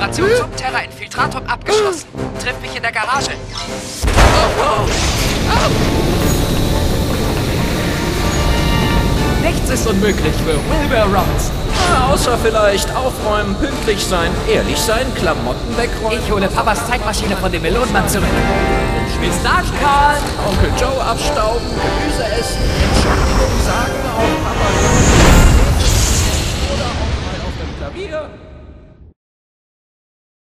Information zum Terra-Infiltratum abgeschlossen. Triff mich in der Garage. Nichts ist unmöglich für Wilbur Robinson. Außer vielleicht aufräumen, pünktlich sein, ehrlich sein, Klamotten wegräumen. Ich hole Papas Zeitmaschine von dem Melonenmann zurück. Bis dann, Karl! Onkel Joe abstauben, Gemüse essen, Entschuldigung sagen, auf Papa oder auch mal auf dem Klavier.